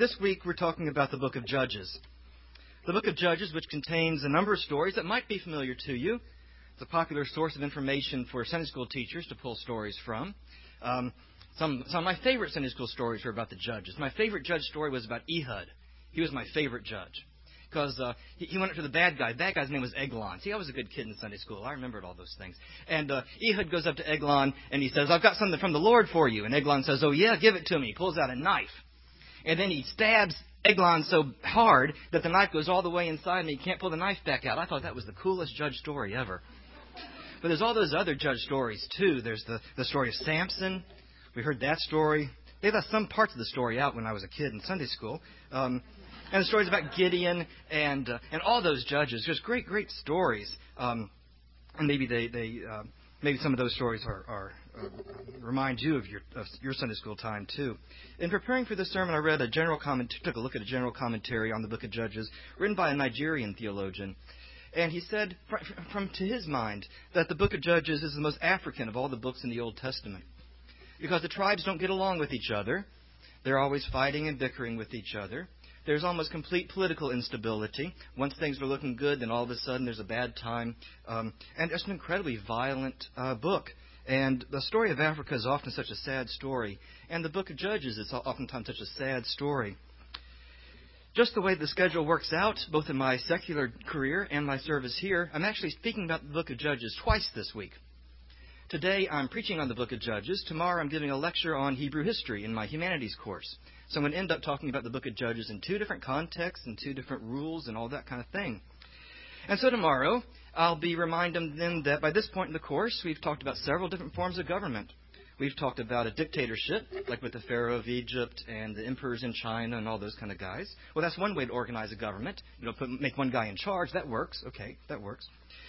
This week we're talking about the book of Judges. The book of Judges, which contains a number of stories that might be familiar to you. It's a popular source of information for Sunday school teachers to pull stories from. Some of my favorite Sunday school stories were about the judges. My favorite judge story was about Ehud. He was my favorite judge because he went up to the bad guy. The bad guy's name was Eglon. See, I was a good kid in Sunday school. I remembered all those things. And Ehud goes up to Eglon and he says, "I've got something from the Lord for you." And Eglon says, "Oh, yeah, give it to me." He pulls out a knife. And then he stabs Eglon so hard that the knife goes all the way inside and he can't pull the knife back out. I thought that was the coolest judge story ever. But there's all those other judge stories, too. There's the story of Samson. We heard that story. They left some parts of the story out when I was a kid in Sunday school. And the stories about Gideon and all those judges. Just great, great stories. And maybe maybe some of those stories are remind you of your Sunday school time too. In preparing for this sermon, I read took a look at a general commentary on the book of Judges, written by a Nigerian theologian. And he said, to his mind, that the book of Judges is the most African of all the books in the Old Testament. Because the tribes don't get along with each other. They're always fighting and bickering with each other. There's almost complete political instability. Once things are looking good, then all of a sudden there's a bad time. And it's an incredibly violent book. And the story of Africa is often such a sad story. And the book of Judges is oftentimes such a sad story. Just the way the schedule works out, both in my secular career and my service here, I'm actually speaking about the book of Judges twice this week. Today I'm preaching on the book of Judges. Tomorrow I'm giving a lecture on Hebrew history in my humanities course. So I'm going to end up talking about the book of Judges in two different contexts and two different rules and all that kind of thing. And so tomorrow I'll be reminding them that by this point in the course we've talked about several different forms of government. We've talked about a dictatorship, like with the Pharaoh of Egypt and the emperors in China and all those kind of guys. Well, that's one way to organize a government. Make one guy in charge. That works. Okay, that works.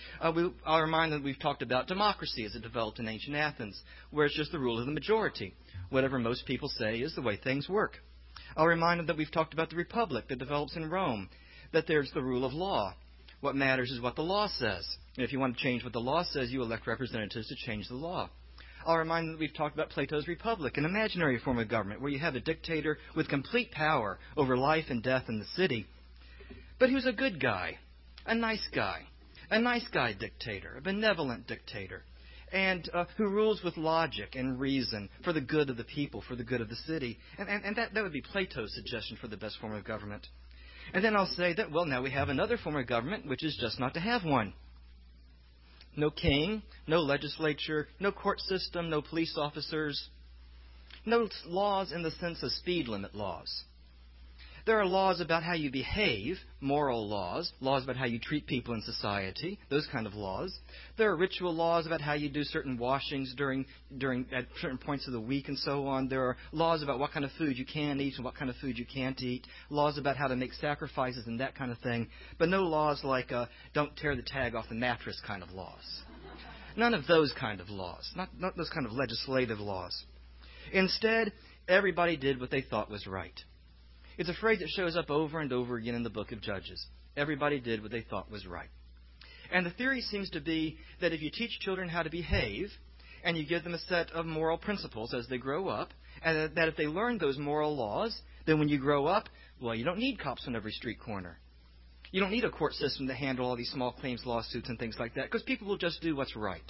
I'll remind them that we've talked about democracy as it developed in ancient Athens, where it's just the rule of the majority. Whatever most people say is the way things work. I'll remind them that we've talked about the republic that develops in Rome, that there's the rule of law. What matters is what the law says. And if you want to change what the law says, you elect representatives to change the law. I'll remind them that we've talked about Plato's Republic, an imaginary form of government where you have a dictator with complete power over life and death in the city. But he was a good guy, a nice guy dictator, a benevolent dictator, and who rules with logic and reason for the good of the people, for the good of the city. And that would be Plato's suggestion for the best form of government. And then I'll say that, well, now we have another form of government, which is just not to have one. No king, no legislature, no court system, no police officers, no laws in the sense of speed limit laws. There are laws about how you behave, moral laws, laws about how you treat people in society, those kind of laws. There are ritual laws about how you do certain washings during at certain points of the week and so on. There are laws about what kind of food you can eat and what kind of food you can't eat. Laws about how to make sacrifices and that kind of thing. But no laws like don't tear the tag off the mattress kind of laws. None of those kind of laws. Not those kind of legislative laws. Instead, everybody did what they thought was right. It's a phrase that shows up over and over again in the book of Judges. Everybody did what they thought was right. And the theory seems to be that if you teach children how to behave and you give them a set of moral principles as they grow up, and that if they learn those moral laws, then when you grow up, well, you don't need cops on every street corner. You don't need a court system to handle all these small claims lawsuits and things like that, because people will just do what's right.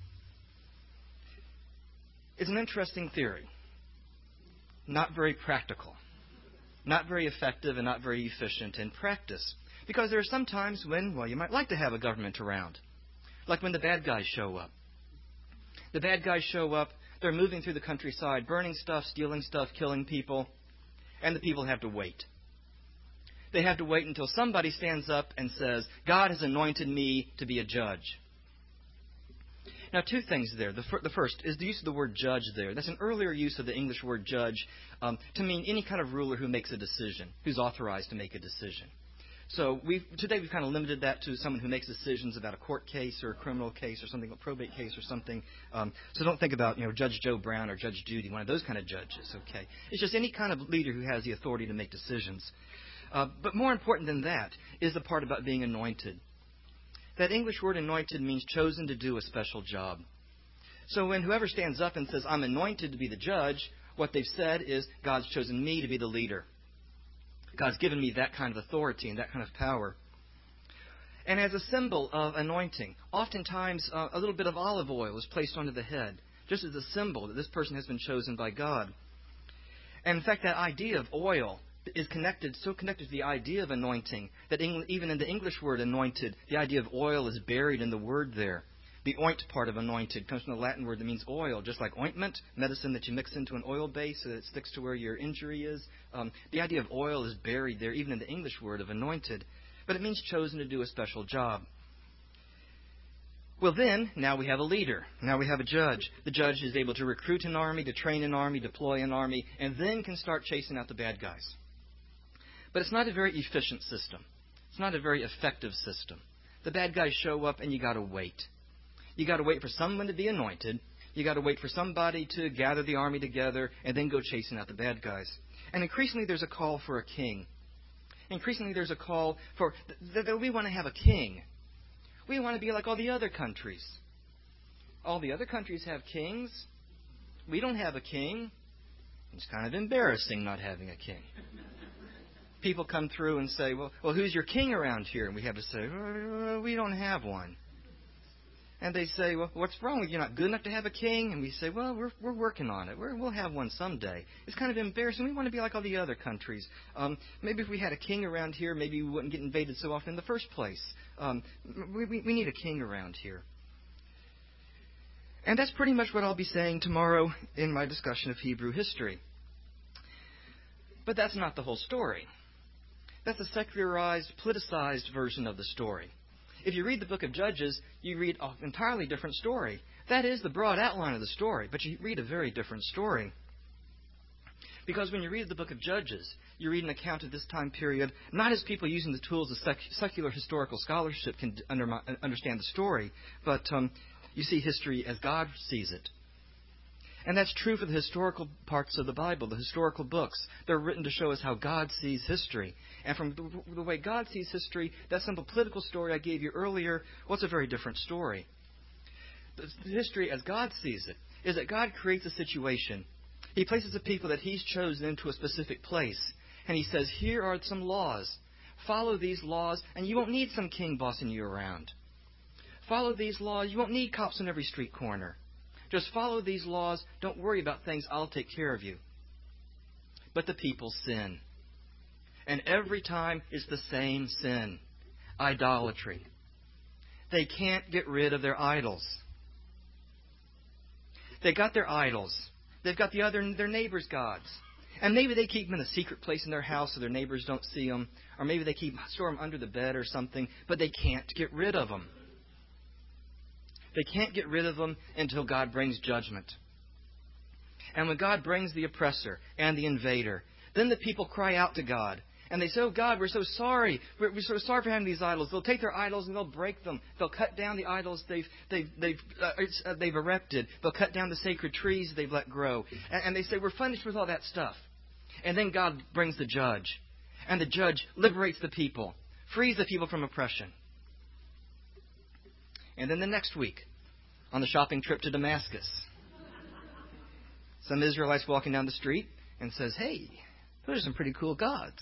It's an interesting theory. Not very practical. Not very effective and not very efficient in practice. Because there are some times when, well, you might like to have a government around. Like when the bad guys show up. The bad guys show up, they're moving through the countryside, burning stuff, stealing stuff, killing people, and the people have to wait. They have to wait until somebody stands up and says, "God has anointed me to be a judge." Now, two things there. The first is the use of the word judge there. That's an earlier use of the English word judge to mean any kind of ruler who makes a decision, who's authorized to make a decision. So today we've kind of limited that to someone who makes decisions about a court case or a criminal case or something, a probate case or something. So don't think about Judge Joe Brown or Judge Judy, one of those kind of judges. Okay, it's just any kind of leader who has the authority to make decisions. But more important than that is the part about being anointed. That English word anointed means chosen to do a special job. So when whoever stands up and says, "I'm anointed to be the judge," what they've said is, God's chosen me to be the leader. God's given me that kind of authority and that kind of power. And as a symbol of anointing, oftentimes a little bit of olive oil is placed onto the head, just as a symbol that this person has been chosen by God. And in fact, that idea of oil is so connected to the idea of anointing, that even in the English word anointed, the idea of oil is buried in the word there. The oint part of anointed comes from the Latin word that means oil, just like ointment, medicine that you mix into an oil base so that it sticks to where your injury is. The idea of oil is buried there, even in the English word of anointed. But it means chosen to do a special job. Well then, now we have a leader. Now we have a judge. The judge is able to recruit an army, to train an army, deploy an army, and then can start chasing out the bad guys. But it's not a very efficient system. It's not a very effective system. The bad guys show up and you got to wait. You got to wait for someone to be anointed. You got to wait for somebody to gather the army together and then go chasing out the bad guys. And increasingly there's a call for a king. Increasingly there's a call for that we want to have a king. We want to be like all the other countries. All the other countries have kings. We don't have a king. It's kind of embarrassing not having a king. People come through and say, well, who's your king around here? And we have to say, we don't have one. And they say, well, what's wrong with you? You're not good enough to have a king? And we say, well, we're working on it. We'll have one someday. It's kind of embarrassing. We want to be like all the other countries. Maybe if we had a king around here, maybe we wouldn't get invaded so often in the first place. We need a king around here. And that's pretty much what I'll be saying tomorrow in my discussion of Hebrew history. But that's not the whole story. That's a secularized, politicized version of the story. If you read the book of Judges, you read an entirely different story. That is the broad outline of the story, but you read a very different story. Because when you read the book of Judges, you read an account of this time period, not as people using the tools of secular historical scholarship can understand the story, but you see history as God sees it. And that's true for the historical parts of the Bible, the historical books. They're written to show us how God sees history. And from the way God sees history, that simple political story I gave you earlier, well, it's a very different story. The history as God sees it is that God creates a situation. He places the people that He's chosen into a specific place. And He says, here are some laws. Follow these laws, and you won't need some king bossing you around. Follow these laws. You won't need cops on every street corner. Just follow these laws. Don't worry about things. I'll take care of you. But the people sin. And every time it's the same sin. Idolatry. They can't get rid of their idols. They got their idols. They've got their neighbors' gods. And maybe they keep them in a secret place in their house so their neighbors don't see them. Or maybe they store them under the bed or something. But they can't get rid of them. They can't get rid of them until God brings judgment. And when God brings the oppressor and the invader, then the people cry out to God. And they say, oh God, we're so sorry. We're so sorry for having these idols. They'll take their idols and they'll break them. They'll cut down the idols they've erected. They'll cut down the sacred trees they've let grow. And they say, we're finished with all that stuff. And then God brings the judge. And the judge liberates the people, frees the people from oppression. And then the next week, on the shopping trip to Damascus, some Israelites walking down the street and says, hey, those are some pretty cool gods.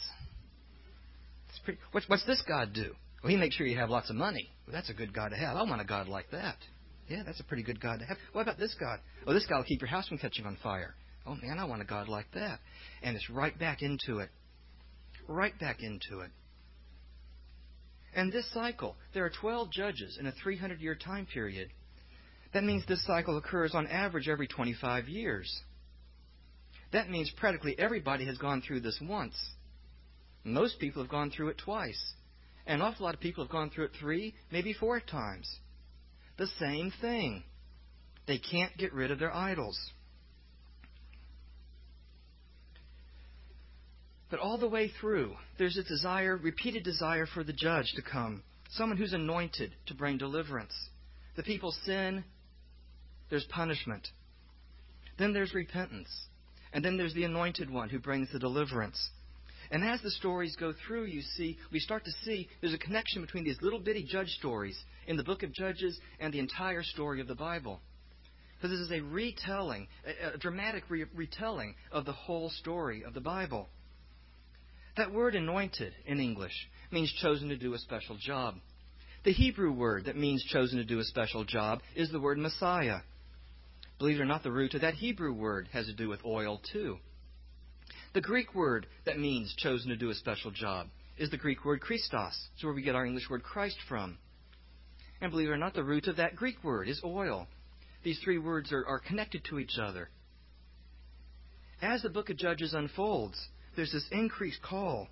What's this God do? Well, He makes sure you have lots of money. Well, that's a good God to have. I want a God like that. Yeah, that's a pretty good God to have. What about this God? Oh, this God will keep your house from catching on fire. Oh, man, I want a God like that. And it's right back into it. Right back into it. And this cycle, there are 12 judges in a 300-year time period. That means this cycle occurs on average every 25 years. That means practically everybody has gone through this once. Most people have gone through it twice. And an awful lot of people have gone through it 3, maybe 4 times. The same thing. They can't get rid of their idols. But all the way through, there's a desire, repeated desire for the judge to come. Someone who's anointed to bring deliverance. The people sin, there's punishment. Then there's repentance. And then there's the anointed one who brings the deliverance. And as the stories go through, we start to see there's a connection between these little bitty judge stories in the book of Judges and the entire story of the Bible. Because this is a retelling, a dramatic retelling of the whole story of the Bible. That word anointed in English means chosen to do a special job. The Hebrew word that means chosen to do a special job is the word Messiah. Believe it or not, the root of that Hebrew word has to do with oil too. The Greek word that means chosen to do a special job is the Greek word Christos. It's where we get our English word Christ from. And believe it or not, the root of that Greek word is oil. These three words are connected to each other. As the book of Judges unfolds, there's this increased call,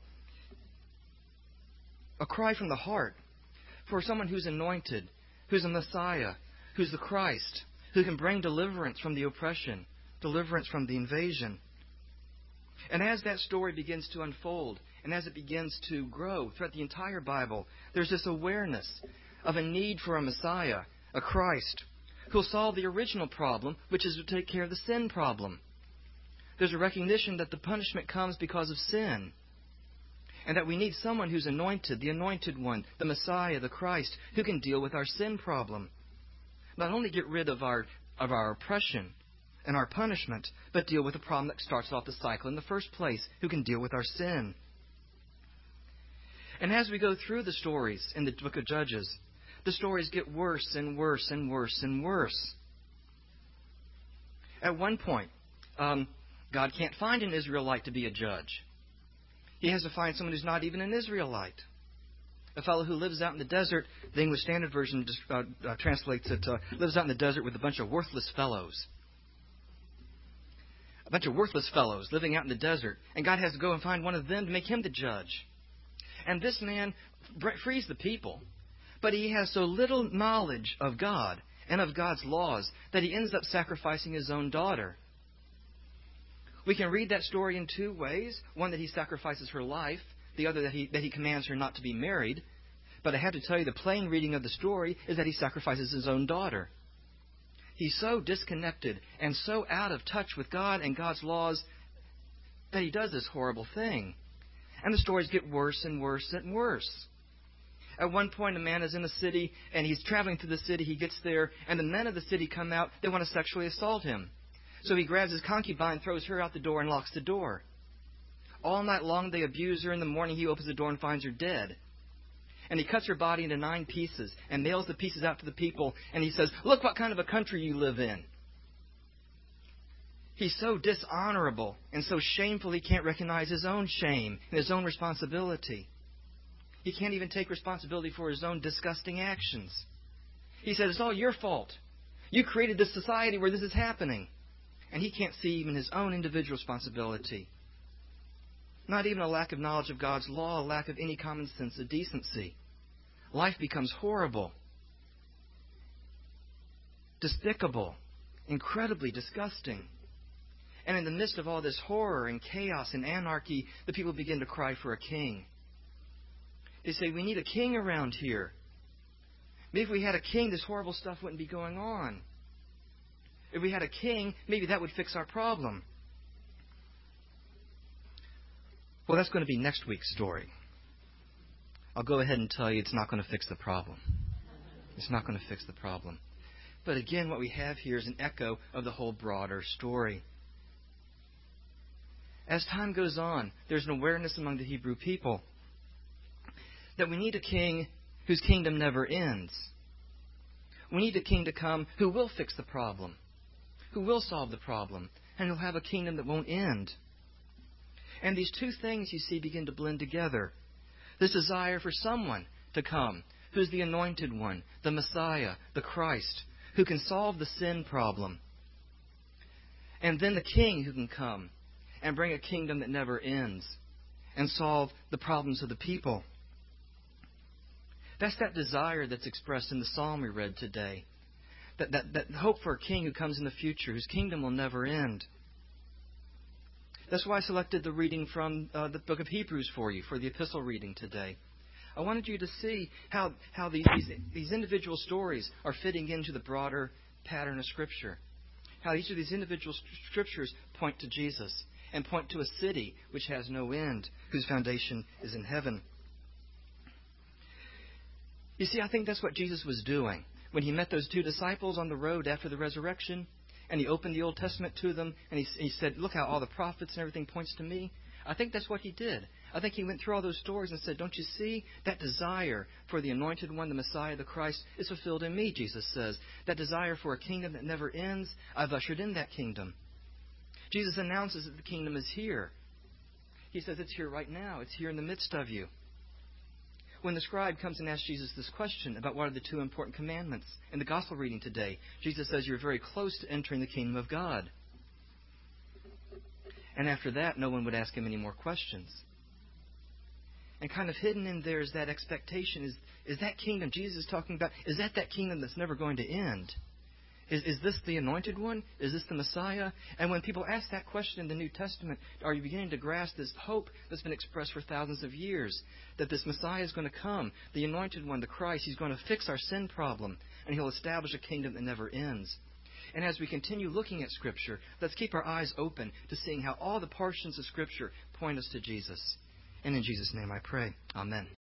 a cry from the heart for someone who's anointed, who's a Messiah, who's the Christ, who can bring deliverance from the oppression, deliverance from the invasion. And as that story begins to unfold, and as it begins to grow throughout the entire Bible, there's this awareness of a need for a Messiah, a Christ, who'll solve the original problem, which is to take care of the sin problem. There's a recognition that the punishment comes because of sin, and that we need someone who's anointed, the anointed one, the Messiah, the Christ, who can deal with our sin problem. Not only get rid of our oppression and our punishment, but deal with the problem that starts off the cycle in the first place, who can deal with our sin. And as we go through the stories in the book of Judges, the stories get worse and worse and worse and worse. At one point, God can't find an Israelite to be a judge. He has to find someone who's not even an Israelite. A fellow who lives out in the desert, the English Standard Version translates it, lives out in the desert with a bunch of worthless fellows. A bunch of worthless fellows living out in the desert. And God has to go and find one of them to make him the judge. And this man frees the people. But he has so little knowledge of God and of God's laws that he ends up sacrificing his own daughter. We can read that story in two ways. One, that he sacrifices her life. The other, that he commands her not to be married. But I have to tell you, the plain reading of the story is that he sacrifices his own daughter. He's so disconnected and so out of touch with God and God's laws that he does this horrible thing. And the stories get worse and worse and worse. At one point, a man is in a city, and he's traveling through the city. He gets there, and the men of the city come out. They want to sexually assault him. So he grabs his concubine, throws her out the door, and locks the door. All night long, they abuse her. In the morning, he opens the door and finds her dead. And he cuts her body into 9 pieces and mails the pieces out to the people. And he says, "Look what kind of a country you live in." He's so dishonorable and so shameful he can't recognize his own shame and his own responsibility. He can't even take responsibility for his own disgusting actions. He says, "It's all your fault. You created this society where this is happening." And he can't see even his own individual responsibility. Not even a lack of knowledge of God's law, a lack of any common sense of decency. Life becomes horrible, despicable, incredibly disgusting. And in the midst of all this horror and chaos and anarchy, the people begin to cry for a king. They say, "We need a king around here. Maybe if we had a king, this horrible stuff wouldn't be going on. If we had a king, maybe that would fix our problem." Well, that's going to be next week's story. I'll go ahead and tell you it's not going to fix the problem. It's not going to fix the problem. But again, what we have here is an echo of the whole broader story. As time goes on, there's an awareness among the Hebrew people that we need a king whose kingdom never ends. We need a king to come who will fix the problem, who will solve the problem, and who'll have a kingdom that won't end. And these two things, you see, begin to blend together. This desire for someone to come who's the anointed one, the Messiah, the Christ, who can solve the sin problem. And then the king who can come and bring a kingdom that never ends and solve the problems of the people. That's that desire that's expressed in the psalm we read today. That hope for a king who comes in the future, whose kingdom will never end. That's why I selected the reading from the book of Hebrews for you, for the epistle reading today. I wanted you to see how these individual stories are fitting into the broader pattern of Scripture. How each of these individual Scriptures point to Jesus and point to a city which has no end, whose foundation is in heaven. You see, I think that's what Jesus was doing when he met those 2 disciples on the road after the resurrection. And he opened the Old Testament to them, and he said, "Look how all the prophets and everything points to me." I think that's what he did. I think he went through all those stories and said, don't you see? That desire for the Anointed One, the Messiah, the Christ, is fulfilled in me, Jesus says. That desire for a kingdom that never ends, I've ushered in that kingdom. Jesus announces that the kingdom is here. He says it's here right now. It's here in the midst of you. When the scribe comes and asks Jesus this question about what are the 2 important commandments in the gospel reading today, Jesus says you're very close to entering the kingdom of God. And after that, no one would ask him any more questions. And kind of hidden in there is that expectation. Is that kingdom Jesus is talking about, is that kingdom that's never going to end? Is this the Anointed One? Is this the Messiah? And when people ask that question in the New Testament, are you beginning to grasp this hope that's been expressed for thousands of years? That this Messiah is going to come, the Anointed One, the Christ. He's going to fix our sin problem, and He'll establish a kingdom that never ends. And as we continue looking at Scripture, let's keep our eyes open to seeing how all the portions of Scripture point us to Jesus. And in Jesus' name I pray. Amen.